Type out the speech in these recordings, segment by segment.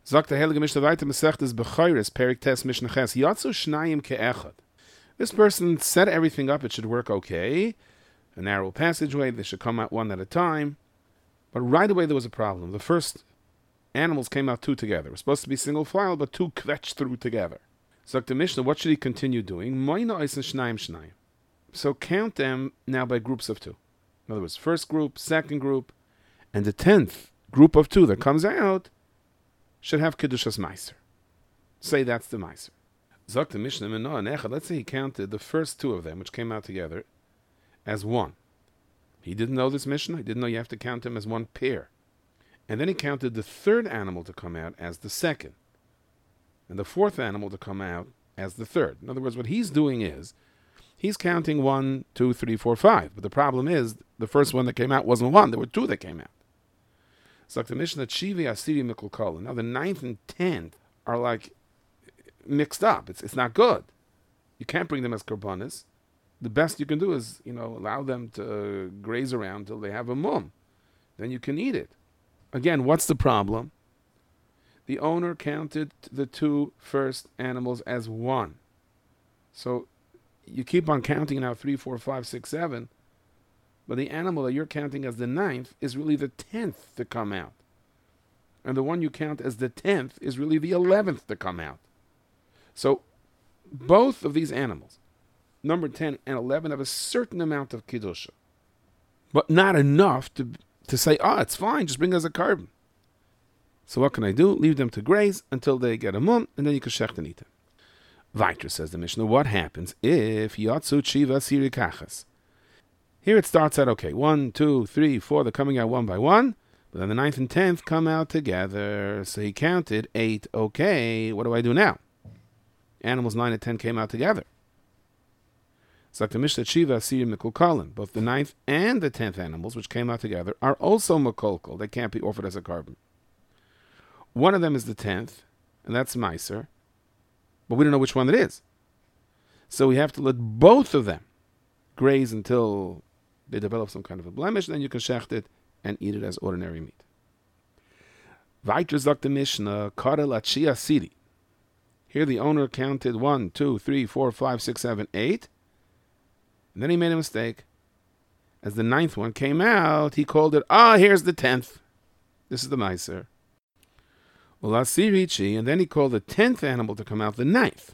Sagt der Heilige Mishnah weiter, Masechtes Bechayres, Perik Tes Mishnah Ches, Yatzu Shnayim Ke'echad. This person set everything up, it should work okay. A narrow passageway, they should come out one at a time. But right away there was a problem. The first animals came out two together. It was supposed to be single file, but two kvetched through together. Sagt the Mishnah, what should he continue doing? Moina Eisen Shnayim Shnayim. So count them now by groups of two. In other words, first group, second group, and the 10th group of two that comes out should have Kedushas Meiser. Say that's the Meiser. Zok the Mishnah Menoah Nechad. Let's say he counted the first two of them, which came out together, as one. He didn't know this Mishnah. He didn't know you have to count them as one pair. And then he counted the third animal to come out as the second, and the fourth animal to come out as the third. In other words, what he's doing is, he's counting 1, 2, 3, 4, 5. But the problem is, the first one that came out wasn't one. There were two that came out. It's like the Mishnah Chivi Asiri Mikol Kol. Now the 9th and 10th are like mixed up. It's not good. You can't bring them as korbanos. The best you can do is, allow them to graze around till they have a mum. Then you can eat it. Again, what's the problem? The owner counted the two first animals as one. So you keep on counting now 3, 4, 5, 6, 7. But the animal that you're counting as the 9th is really the 10th to come out. And the one you count as the 10th is really the 11th to come out. So both of these animals, number 10 and 11, have a certain amount of Kiddusha. But not enough to say, it's fine, just bring us a carbon. So what can I do? Leave them to graze until they get a mum, and then you can shecht and eat them. Weiter says the Mishnah, what happens if Yatzu Chiva Siri Kachas? Here it starts out okay. 1, 2, 3, 4, they're coming out one by one. But then the 9th and 10th come out together. So he counted 8. Okay, what do I do now? Animals 9 and 10 came out together. It's like the Mishnah Shiva, Asiri, Mikulkalan. Both the 9th and the 10th animals, which came out together, are also Mikulkal. They can't be offered as a carbon. One of them is the 10th, and that's Meiser. But we don't know which one it is. So we have to let both of them graze until they develop some kind of a blemish, then you can shecht it and eat it as ordinary meat. Weiter sagt the Mishnah, Karel Atshia Siri. Here the owner counted 1, 2, 3, 4, 5, 6, 7, 8. And then he made a mistake. As the 9th one came out, he called it, here's the 10th. This is the Meiser. Well, Asirichi, and then he called the 10th animal to come out the 9th.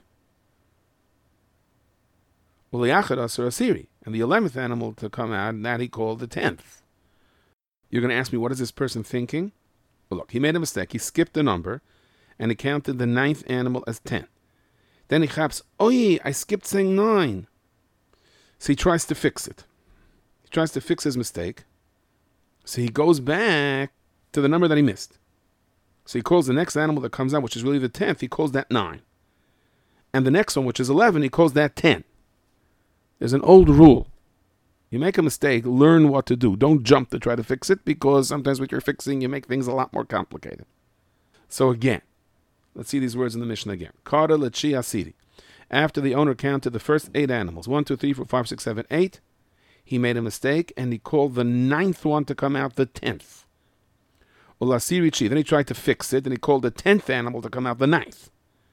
Well, Yachad Asur Asiri, and the 11th animal to come out, and that he called the 10th. You're going to ask me, what is this person thinking? Well, look, he made a mistake. He skipped a number, and he counted the 9th animal as 10. Then he chaps, I skipped saying 9. So he tries to fix it. He tries to fix his mistake. So he goes back to the number that he missed. So he calls the next animal that comes out, which is really the 10th, he calls that 9. And the next one, which is 11, he calls that 10. There's an old rule. You make a mistake, learn what to do. Don't jump to try to fix it, because sometimes what you're fixing, you make things a lot more complicated. So again, let's see these words in the Mishnah again. Kara lechi asiri. After the owner counted the first 8 animals, 1, 2, 3, 4, 5, 6, 7, 8, he made a mistake, and he called the 9th one to come out the 10th. Ulasirichi. Then he tried to fix it, and he called the 10th animal to come out the 9th.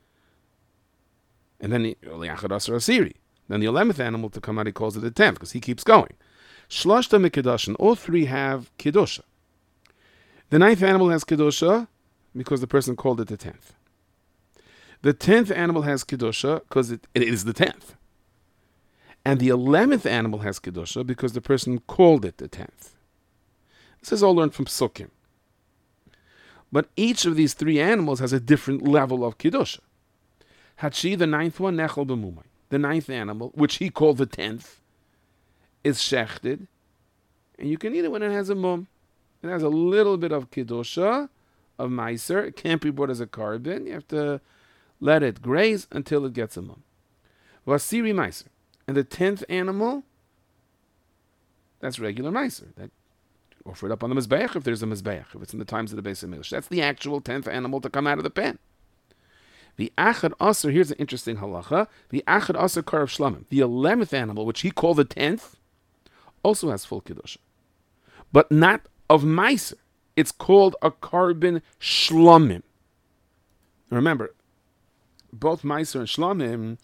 And then Then the 11th animal to come out, he calls it the 10th, because he keeps going. Shloshta mikidushin. All 3 have kiddusha. The 9th animal has kiddusha because the person called it the 10th. The 10th animal has kiddusha because it is the 10th. And the 11th animal has kiddusha because the person called it the 10th. This is all learned from Psukim. But each of these 3 animals has a different level of kiddusha. Hachi, the 9th one, nechel b'mumay. The 9th animal, which he called the 10th, is shechted, and you can eat it when it has a mum. It has a little bit of kiddusha, of meiser. It can't be brought as a carbon. You have to let it graze until it gets a mum. Vasiri meiser. And the 10th animal, that's regular meiser. That offer it up on the mizbeach if there's a mizbeach, if it's in the times of the Beis HaMikdash. That's the actual 10th animal to come out of the pen. The Achad Aser, here's an interesting halacha. The Achad Aser Karav Shlamim, the 11th animal, which he called the 10th, also has full Kiddusha. But not of Meiser. It's called a carbon Shlamim. Remember, both Meiser and Shlamim,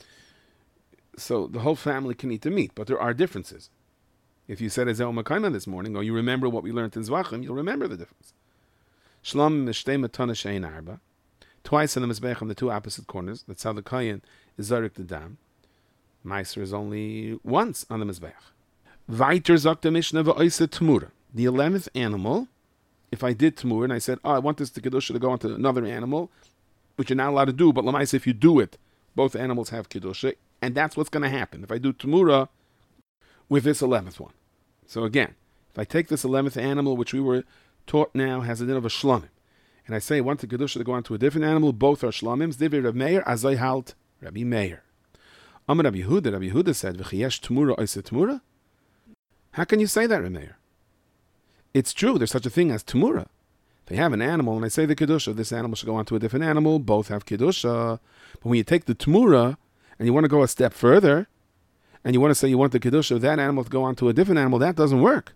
so the whole family can eat the meat, but there are differences. If you said Ezeu Makayma this morning, or you remember what we learned in Zvachim, you'll remember the difference. Shlamim mishtei matana shein arba. Twice in the Mizbech on the two opposite corners. That's how the Kayan is Zarek the Dam. Meiser is only once on the Mizbech. Weiter sagt der Mishnah v'oise Tmura. The 11th animal, if I did Tmura and I said, I want this to Kedusha to go onto another animal, which you're not allowed to do, but Lamaisa, if you do it, both animals have Kedusha, and that's what's going to happen if I do Tmura with this 11th one. So again, if I take this 11th animal, which we were taught now has a din of a Shlamim, and I say I want the Kedusha to go onto a different animal, both are Shlamims, Divrei Rav Meir, Azai Halt, Rabbi Meir. Amar Rabbi Yehuda said, V'chiyesh Tmura oise Tmura? How can you say that, Rav Meir? It's true, there's such a thing as Tmura. They have an animal, and I say the Kedusha, this animal should go on to a different animal, both have Kedusha. But when you take the Tmura, and you want to go a step further, and you want to say you want the Kedusha of that animal to go on to a different animal, that doesn't work.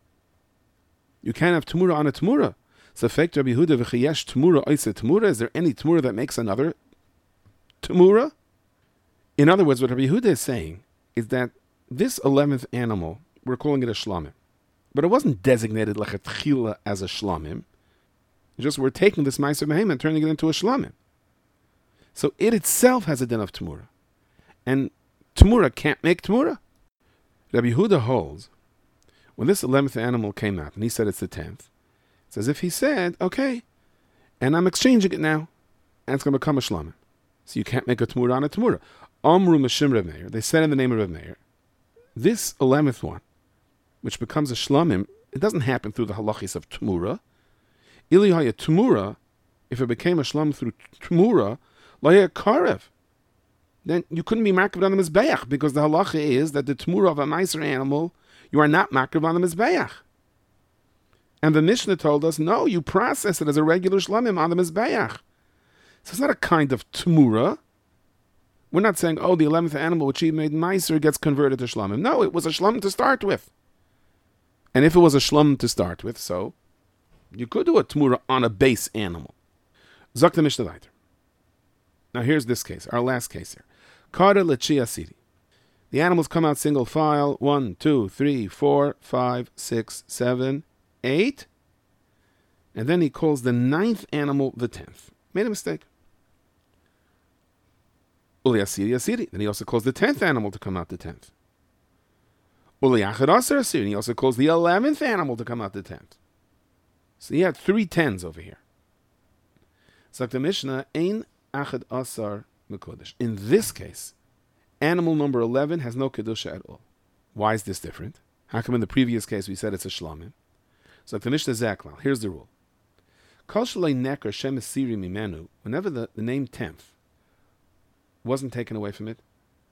You can't have Tmura on a Tmura. So, fake Rabbi Yehuda, v'chiyesh Tmura oise Tmura, is there any Tmura that makes another Tmura? In other words, what Rabbi Yehuda is saying is that this 11th animal, we're calling it a Shlamim. But it wasn't designated like a Tchila as a Shlamim. Just we're taking this Meiser Mehem and turning it into a Shlamim. So it itself has a din of Tmura. And Tmura can't make Tmura. Rabbi Yehuda holds, when this 11th animal came out, and he said it's the 10th, it's as if he said, okay, and I'm exchanging it now, and it's going to become a Shlamim. So you can't make a Tmura on a Tmura. Amru Meshim Rav Meir, they said in the name of Rav Meir, this 11th one, which becomes a Shlamim, it doesn't happen through the halachis of Tmura. Ilihaya Tmura, if it became a Shlam through Tmura, Laya Karev, then you couldn't be makriv on the Mizbeach, because the halacha is that the Tmura of a Meiser animal, you are not makriv on the Mizbeach. And the Mishnah told us, no, you process it as a regular Shlamim on the Mizbeach. So it's not a kind of Tmura. We're not saying, the 11th animal which he made Meiser gets converted to Shlamim. No, it was a Shlam to start with. And if it was a Shlam to start with, so you could do a Tmura on a base animal. Zok the Mishnah weiter. Now here's this case, our last case here. Kara Lechia Sidi. The animals come out single file, 1, 2, 3, 4, 5, 6, 7, 8. And then he calls the 9th animal the 10th. Made a mistake. Uli Asiri Asiri. Then he also calls the 10th animal to come out the 10th. Uli Achad Asir Asiri. And he also calls the 11th animal to come out the 10th. So he had 3 10s over here. It's like the Mishnah, Ein Achad Asar Mekodesh. In this case, animal number 11 has no Kedusha at all. Why is this different? How come in the previous case we said it's a Shlamim? It's like the Mishnah Zaklal. Here's the rule. Kol Shalei Neker Shem Esiri Mimenu. Whenever the name 10th wasn't taken away from it.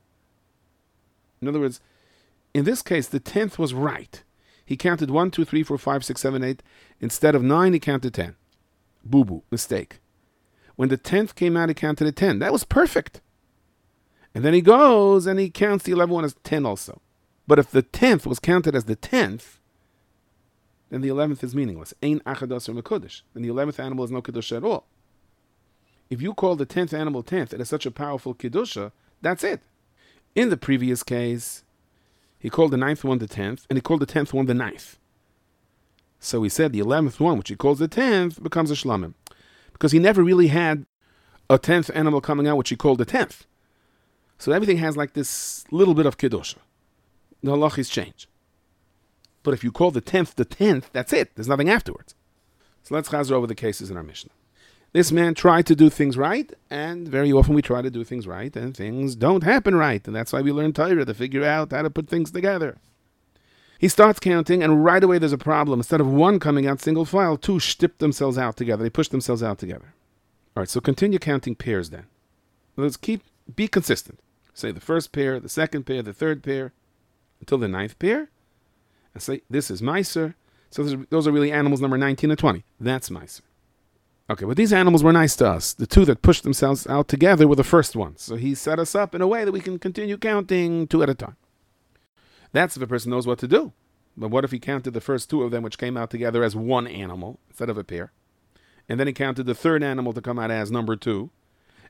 In other words, in this case, the 10th was right. He counted 1, 2, 3, 4, 5, 6, 7, 8. Instead of 9, he counted 10. Boo-boo, mistake. When the 10th came out, he counted a 10. That was perfect. And then he goes and he counts the 11th one as 10 also. But if the 10th was counted as the 10th, then the 11th is meaningless. Ein achados or mekudesh. Then the 11th animal is no kedusha at all. If you call the 10th animal 10th, it is such a powerful kedusha, that's it. In the previous case, he called the 9th one the 10th, and he called the 10th one the 9th. So he said the 11th one, which he calls the 10th, becomes a shlamim. Because he never really had a 10th animal coming out, which he called the 10th. So everything has like this little bit of kedusha. The halachis change. But if you call the 10th, that's it. There's nothing afterwards. So let's chazer over the cases in our Mishnah. This man tried to do things right, and very often we try to do things right, and things don't happen right. And that's why we learn Torah, to figure out how to put things together. He starts counting, and right away there's a problem. Instead of 1 coming out single file, 2 stip themselves out together. They push themselves out together. All right, so continue counting pairs then. Let's be consistent. Say the first pair, the second pair, the third pair, until the 9th pair. And say, this is Meiser. So those are really animals number 19 and 20. That's Meiser. Okay, but these animals were nice to us. The 2 that pushed themselves out together were the first ones. So he set us up in a way that we can continue counting 2 at a time. That's if a person knows what to do. But what if he counted the first 2 of them, which came out together as 1 animal instead of a pair? And then he counted the 3rd animal to come out as number 2.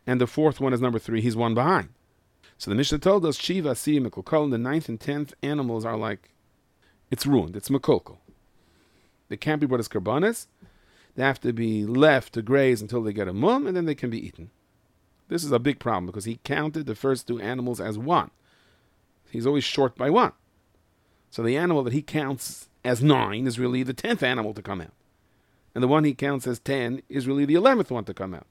and the fourth one is number 3. He's one behind. So the Mishnah told us, Shiva, Asiri, Mekulkol, the 9th and 10th animals are like, it's ruined, it's Mekulkol. They can't be brought as karbanis. They have to be left to graze until they get a mum, and then they can be eaten. This is a big problem because he counted the first 2 animals as 1. He's always short by 1. So the animal that he counts as 9 is really the 10th animal to come out. And the one he counts as 10 is really the 11th one to come out.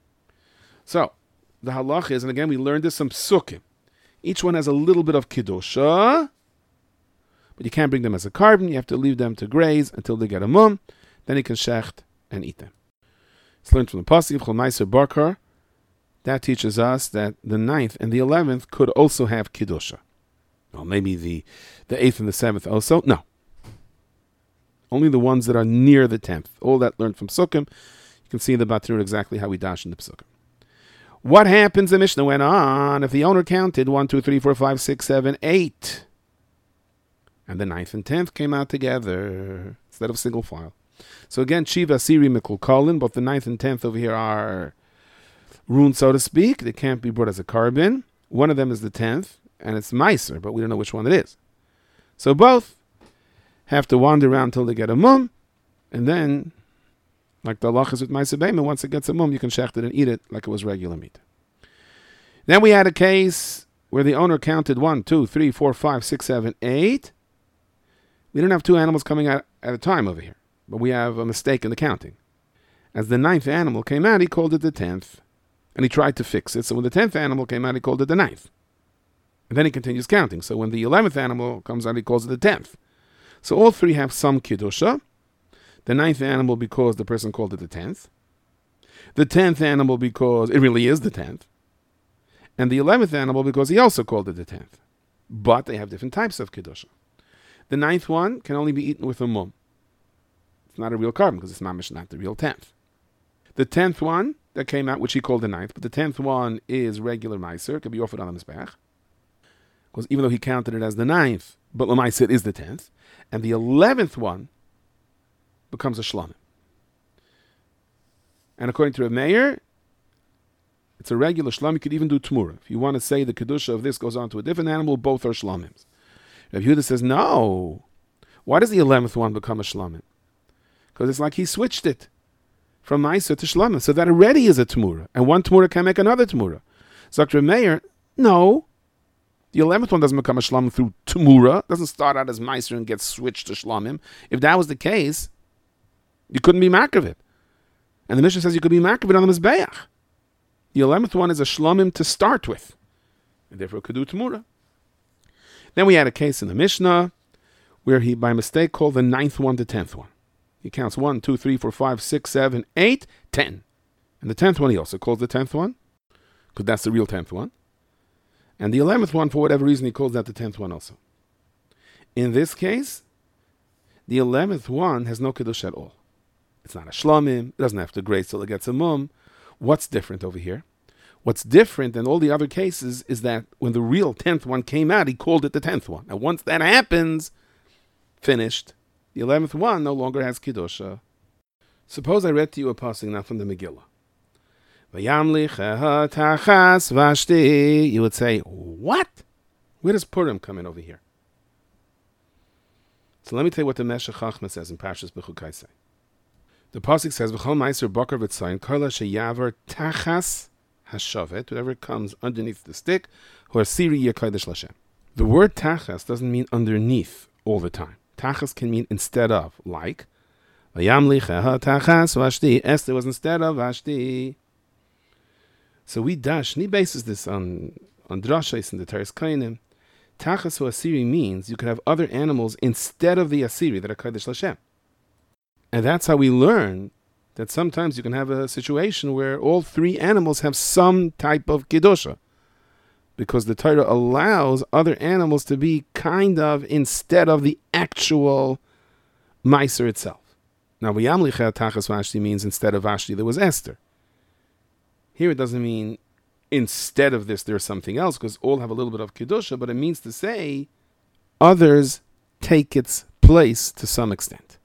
So, the halach is, and again we learned this from psukim, each one has a little bit of kiddusha, but you can't bring them as a carbon, you have to leave them to graze until they get a mum, then you can shecht and eat them. It's learned from the pasuk, Chol Meiser Bakar, that teaches us that the 9th and the 11th could also have kiddusha. Well, maybe the 8th and the 7th also, no. Only the ones that are near the 10th. All that learned from Sukkim. You can see in the Batur exactly how we dash in the Sukkim. What happens, the Mishnah went on, if the owner counted 1, 2, 3, 4, 5, 6, 7, 8, and the 9th and 10th came out together, instead of single file. So again, Shiva, Asiri, Mekulkolin, both the 9th and 10th over here are ruined, so to speak. They can't be brought as a carbon. One of them is the 10th, and it's Meiser, but we don't know which one it is. So both have to wander around until they get a mum, and then, like the halach is with Meiser Beima, once it gets a mum, you can shecht it and eat it like it was regular meat. Then we had a case where the owner counted 1, 2, 3, 4, 5, 6, 7, 8. We don't have 2 animals coming out at a time over here, but we have a mistake in the counting. As the 9th animal came out, he called it the 10th, and he tried to fix it. So when the 10th animal came out, he called it the 9th. And then he continues counting. So when the 11th animal comes out, he calls it the 10th. So all 3 have some kiddusha. The 9th animal because the person called it the 10th. The 10th animal because it really is the 10th. And the 11th animal because he also called it the 10th. But they have different types of kiddusha. The 9th one can only be eaten with a mum. It's not a real carbon because it's not the real 10th. The 10th one that came out, which he called the 9th, but the 10th one is regular meiser. It can be offered on the mizbeach. Because even though he counted it as the 9th, but l'maiser is the 10th. And the 11th one becomes a shlomim. And according to Rav Meir, it's a regular shlom. You could even do tmura. If you want to say the kedusha of this goes on to a different animal, both are shlomims. Rav Yehuda says, no. Why does the 11th one become a shlomim? Because it's like he switched it from meiser to shlomim. So that already is a tmura. And one tmura can make another tmura. So Rav Meir, no. The 11th one doesn't become a shlomim through tmura. It doesn't start out as meiser and get switched to shlomim. If that was the case, you couldn't be makriv it. And the Mishnah says you could be makriv it on the mizbeach. The 11th one is a shlomim to start with. And therefore could do tmura. Then we had a case in the Mishnah where he by mistake called the 9th one the 10th one. He counts 1, 2, 3, 4, 5, 6, 7, 8, 10. And the 10th one he also calls the 10th one, because that's the real 10th one. And the 11th one, for whatever reason, he calls that the 10th one also. In this case, the 11th one has no kiddush at all. It's not a shlomim. It doesn't have to graze till it gets a mum. What's different over here? What's different than all the other cases is that when the real 10th one came out, he called it the 10th one. And once that happens, finished, the 11th one no longer has kiddusha. Suppose I read to you a passage now from the Megillah. You would say, what? Where does Purim come in over here? So let me tell you what the Meshech Chachma says in Parshas Bechukai. The pasuk says, "V'chol meiser bakar v'tzayin kala sheyavar tachas hashavet," whatever comes underneath the stick, who are siri yekaydesh l'Hashem. The word tachas doesn't mean underneath all the time. Tachas can mean instead of, like v'yamlicha tachas vashti. Esther was instead of Vashti. So we dash, and he bases this on drashos in the Teres Kainim. Tachas or Asiri means you could have other animals instead of the Asiri that are Kodesh L'Hashem. And that's how we learn that sometimes you can have a situation where all 3 animals have some type of Kedusha. Because the Torah allows other animals to be kind of instead of the actual Meiser itself. Now, V'yamlicha Tachas Vashti means instead of Vashti there was Esther. Here it doesn't mean instead of this there's something else, because all have a little bit of Kedusha, but it means to say others take its place to some extent.